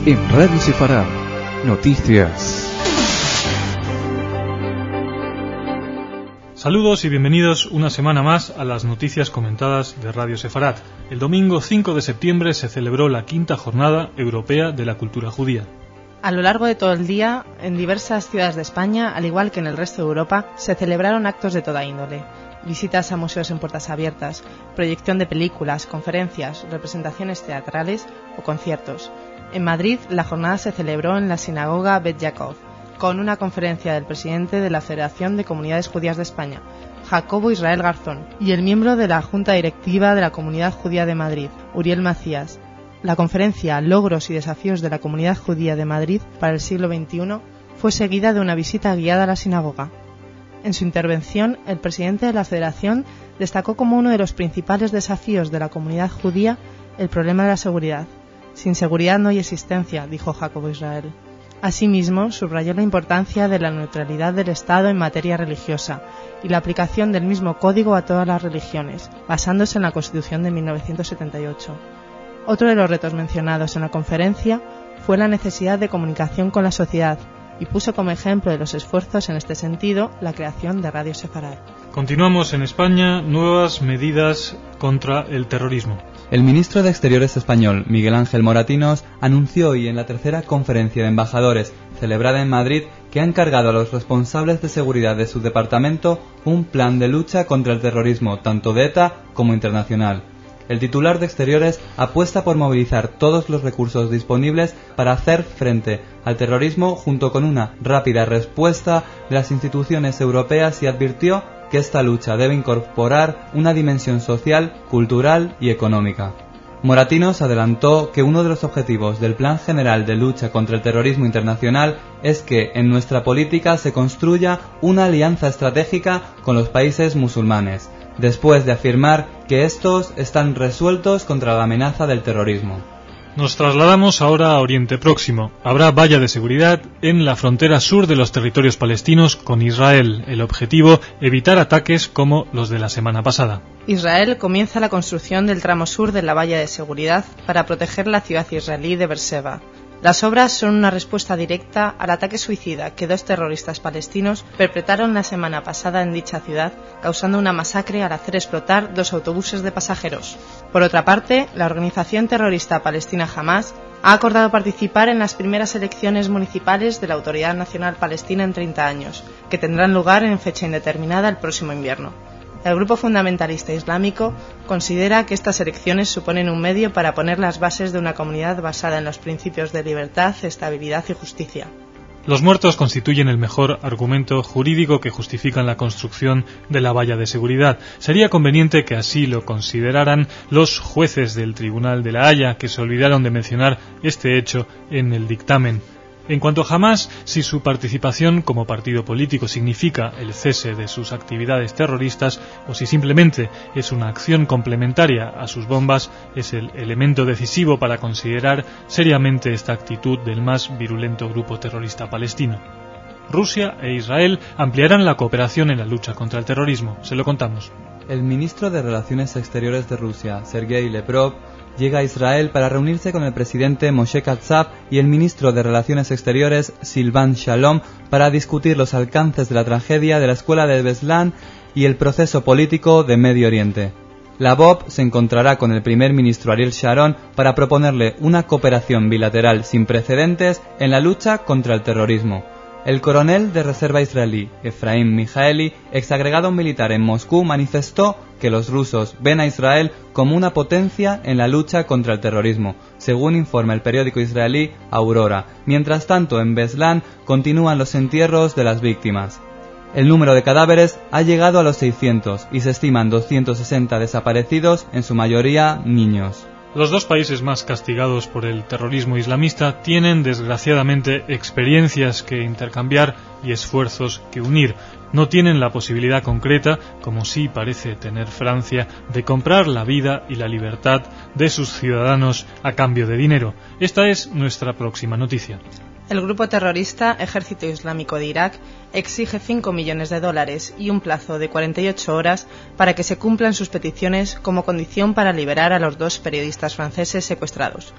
En Radio Sefarad, noticias. Saludos y bienvenidos una semana más a las noticias comentadas de Radio Sefarad. El domingo 5 de septiembre se celebró la 5ª Jornada Europea de la Cultura Judía. A lo largo de todo el día, en diversas ciudades de España, al igual que en el resto de Europa, se celebraron actos de toda índole. Visitas a museos en puertas abiertas, proyección de películas, conferencias, representaciones teatrales o conciertos. En Madrid, la jornada se celebró en la sinagoga Bet Yaakov, con una conferencia del presidente de la Federación de Comunidades Judías de España, Jacobo Israel Garzón, y el miembro de la Junta Directiva de la Comunidad Judía de Madrid, Uriel Macías. La conferencia Logros y desafíos de la Comunidad Judía de Madrid para el siglo XXI fue seguida de una visita guiada a la sinagoga. En su intervención, el presidente de la Federación destacó como uno de los principales desafíos de la comunidad judía el problema de la seguridad. Sin seguridad no hay existencia, dijo Jacobo Israel. Asimismo, subrayó la importancia de la neutralidad del Estado en materia religiosa y la aplicación del mismo código a todas las religiones, basándose en la Constitución de 1978. Otro de los retos mencionados en la conferencia fue la necesidad de comunicación con la sociedad, y puso como ejemplo de los esfuerzos en este sentido la creación de Radio Sefarad. Continuamos en España, nuevas medidas contra el terrorismo. El ministro de Exteriores español, Miguel Ángel Moratinos, anunció hoy en la 3ª conferencia de embajadores celebrada en Madrid que ha encargado a los responsables de seguridad de su departamento un plan de lucha contra el terrorismo, tanto de ETA como internacional. El titular de Exteriores apuesta por movilizar todos los recursos disponibles para hacer frente al terrorismo junto con una rápida respuesta de las instituciones europeas y advirtió que esta lucha debe incorporar una dimensión social, cultural y económica. Moratinos adelantó que uno de los objetivos del Plan General de Lucha contra el Terrorismo Internacional es que en nuestra política se construya una alianza estratégica con los países musulmanes, después de afirmar que estos están resueltos contra la amenaza del terrorismo. Nos trasladamos ahora a Oriente Próximo. Habrá valla de seguridad en la frontera sur de los territorios palestinos con Israel. El objetivo, evitar ataques como los de la semana pasada. Israel comienza la construcción del tramo sur de la valla de seguridad para proteger la ciudad israelí de Beerseba. Las obras son una respuesta directa al ataque suicida que 2 terroristas palestinos perpetraron la semana pasada en dicha ciudad, causando una masacre al hacer explotar 2 autobuses de pasajeros. Por otra parte, la organización terrorista palestina Hamás ha acordado participar en las primeras elecciones municipales de la Autoridad Nacional Palestina en 30 años, que tendrán lugar en fecha indeterminada el próximo invierno. El grupo fundamentalista islámico considera que estas elecciones suponen un medio para poner las bases de una comunidad basada en los principios de libertad, estabilidad y justicia. Los muertos constituyen el mejor argumento jurídico que justifican la construcción de la valla de seguridad. Sería conveniente que así lo consideraran los jueces del Tribunal de la Haya, que se olvidaron de mencionar este hecho en el dictamen. En cuanto a Hamás, si su participación como partido político significa el cese de sus actividades terroristas o si simplemente es una acción complementaria a sus bombas, es el elemento decisivo para considerar seriamente esta actitud del más virulento grupo terrorista palestino. Rusia e Israel ampliarán la cooperación en la lucha contra el terrorismo. Se lo contamos. El ministro de Relaciones Exteriores de Rusia, Sergei Lavrov, llega a Israel para reunirse con el presidente Moshe Katsav y el ministro de Relaciones Exteriores Silvan Shalom para discutir los alcances de la tragedia de la escuela de Beslan y el proceso político de Medio Oriente. Lavrov se encontrará con el primer ministro Ariel Sharon para proponerle una cooperación bilateral sin precedentes en la lucha contra el terrorismo. El coronel de reserva israelí, Efraim Mijaeli, exagregado militar en Moscú, manifestó que los rusos ven a Israel como una potencia en la lucha contra el terrorismo, según informa el periódico israelí Aurora. Mientras tanto, en Beslan continúan los entierros de las víctimas. El número de cadáveres ha llegado a los 600 y se estiman 260 desaparecidos, en su mayoría niños. Los 2 países más castigados por el terrorismo islamista tienen, desgraciadamente, experiencias que intercambiar y esfuerzos que unir. No tienen la posibilidad concreta, como sí parece tener Francia, de comprar la vida y la libertad de sus ciudadanos a cambio de dinero. Esta es nuestra próxima noticia. El grupo terrorista Ejército Islámico de Irak exige $5 millones y un plazo de 48 horas para que se cumplan sus peticiones como condición para liberar a los 2 periodistas franceses secuestrados.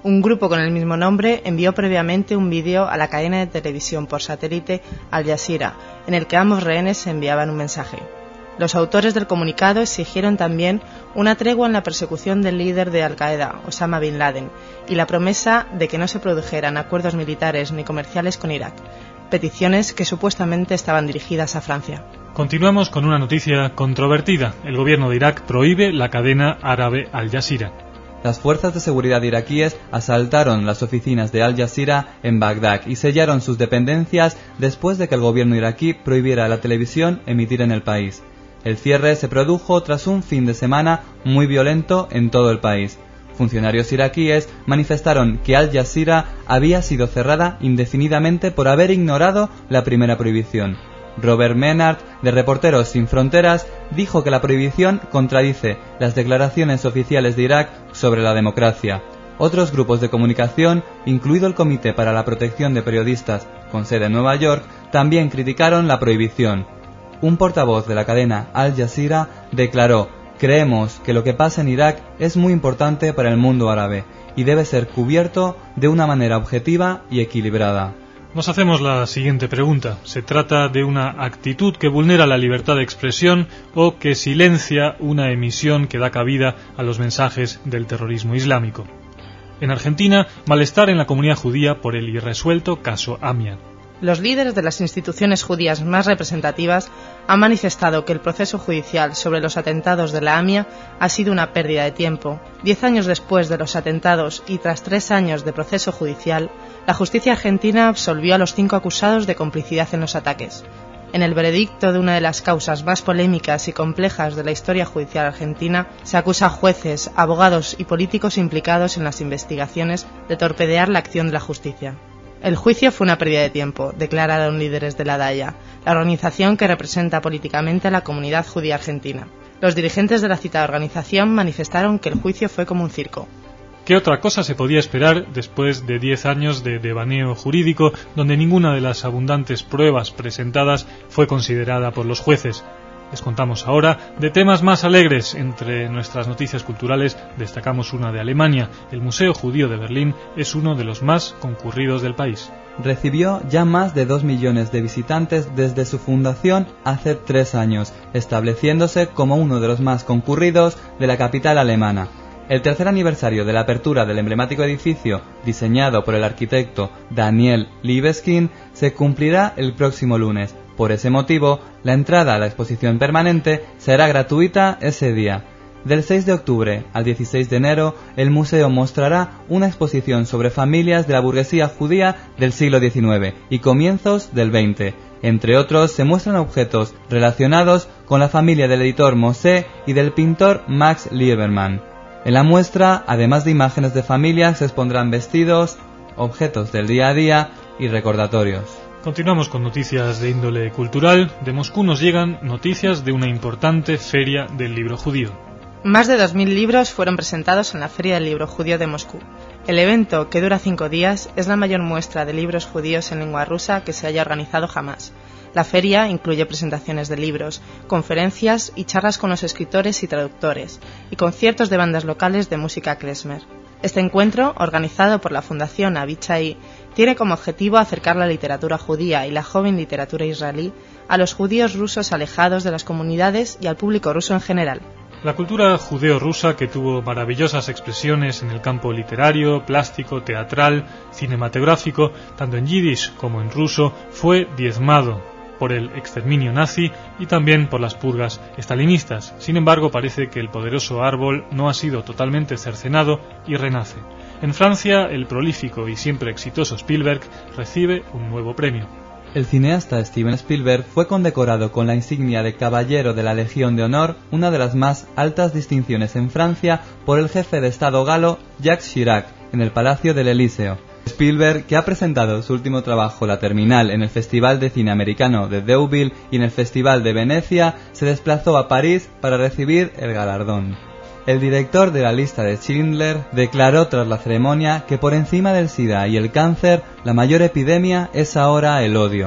Un grupo con el mismo nombre envió previamente un vídeo a la cadena de televisión por satélite Al Jazeera, en el que ambos rehenes se enviaban un mensaje. Los autores del comunicado exigieron también una tregua en la persecución del líder de Al-Qaeda, Osama Bin Laden, y la promesa de que no se produjeran acuerdos militares ni comerciales con Irak, peticiones que supuestamente estaban dirigidas a Francia. Continuamos con una noticia controvertida. El gobierno de Irak prohíbe la cadena árabe Al Jazeera. Las fuerzas de seguridad iraquíes asaltaron las oficinas de Al Jazeera en Bagdad y sellaron sus dependencias después de que el gobierno iraquí prohibiera a la televisión emitir en el país. El cierre se produjo tras un fin de semana muy violento en todo el país. Funcionarios iraquíes manifestaron que Al Jazeera había sido cerrada indefinidamente por haber ignorado la primera prohibición. Robert Menard, de Reporteros Sin Fronteras, dijo que la prohibición contradice las declaraciones oficiales de Irak sobre la democracia. Otros grupos de comunicación, incluido el Comité para la Protección de Periodistas, con sede en Nueva York, también criticaron la prohibición. Un portavoz de la cadena Al Jazeera declaró: "Creemos que lo que pasa en Irak es muy importante para el mundo árabe y debe ser cubierto de una manera objetiva y equilibrada". Nos hacemos la siguiente pregunta. ¿Se trata de una actitud que vulnera la libertad de expresión o que silencia una emisión que da cabida a los mensajes del terrorismo islámico? En Argentina, malestar en la comunidad judía por el irresuelto caso Amian. Los líderes de las instituciones judías más representativas han manifestado que el proceso judicial sobre los atentados de la AMIA ha sido una pérdida de tiempo. 10 años después de los atentados y tras 3 años de proceso judicial, la justicia argentina absolvió a los 5 acusados de complicidad en los ataques. En el veredicto de una de las causas más polémicas y complejas de la historia judicial argentina, se acusa a jueces, abogados y políticos implicados en las investigaciones de torpedear la acción de la justicia. El juicio fue una pérdida de tiempo, declararon líderes de la DAIA, la organización que representa políticamente a la comunidad judía argentina. Los dirigentes de la citada organización manifestaron que el juicio fue como un circo. ¿Qué otra cosa se podía esperar después de 10 años de devaneo jurídico donde ninguna de las abundantes pruebas presentadas fue considerada por los jueces? Les contamos ahora de temas más alegres. Entre nuestras noticias culturales destacamos una de Alemania. El Museo Judío de Berlín es uno de los más concurridos del país. Recibió ya más de 2 millones de visitantes desde su fundación hace 3 años, estableciéndose como uno de los más concurridos de la capital alemana. El tercer aniversario de la apertura del emblemático edificio, diseñado por el arquitecto Daniel Libeskind, se cumplirá el próximo lunes. Por ese motivo, la entrada a la exposición permanente será gratuita ese día. Del 6 de octubre al 16 de enero, el museo mostrará una exposición sobre familias de la burguesía judía del siglo XIX y comienzos del XX. Entre otros, se muestran objetos relacionados con la familia del editor Moshe y del pintor Max Liebermann. En la muestra, además de imágenes de familias, se expondrán vestidos, objetos del día a día y recordatorios. Continuamos con noticias de índole cultural. De Moscú nos llegan noticias de una importante feria del libro judío. Más de 2.000 libros fueron presentados en la Feria del Libro Judío de Moscú. El evento, que dura 5 días, es la mayor muestra de libros judíos en lengua rusa que se haya organizado jamás. La feria incluye presentaciones de libros, conferencias y charlas con los escritores y traductores, y conciertos de bandas locales de música klezmer. Este encuentro, organizado por la Fundación Avichai, tiene como objetivo acercar la literatura judía y la joven literatura israelí a los judíos rusos alejados de las comunidades y al público ruso en general. La cultura judeo-rusa, que tuvo maravillosas expresiones en el campo literario, plástico, teatral, cinematográfico, tanto en yiddish como en ruso, fue diezmado por el exterminio nazi y también por las purgas estalinistas. Sin embargo, parece que el poderoso árbol no ha sido totalmente cercenado y renace. En Francia, el prolífico y siempre exitoso Spielberg recibe un nuevo premio. El cineasta Steven Spielberg fue condecorado con la insignia de Caballero de la Legión de Honor, una de las más altas distinciones en Francia, por el jefe de Estado galo Jacques Chirac, en el Palacio del Elíseo. Spielberg, que ha presentado su último trabajo, La Terminal, en el Festival de Cine Americano de Deauville y en el Festival de Venecia, se desplazó a París para recibir el galardón. El director de La Lista de Schindler declaró tras la ceremonia que por encima del SIDA y el cáncer, la mayor epidemia es ahora el odio.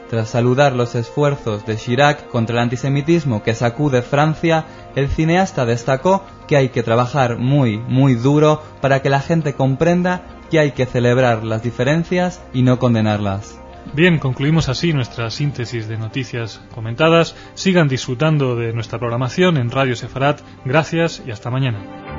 Tras saludar los esfuerzos de Chirac contra el antisemitismo que sacude Francia, el cineasta destacó que hay que trabajar muy duro para que la gente comprenda que hay que celebrar las diferencias y no condenarlas. Bien, concluimos así nuestra síntesis de noticias comentadas. Sigan disfrutando de nuestra programación en Radio Sefarat. Gracias y hasta mañana.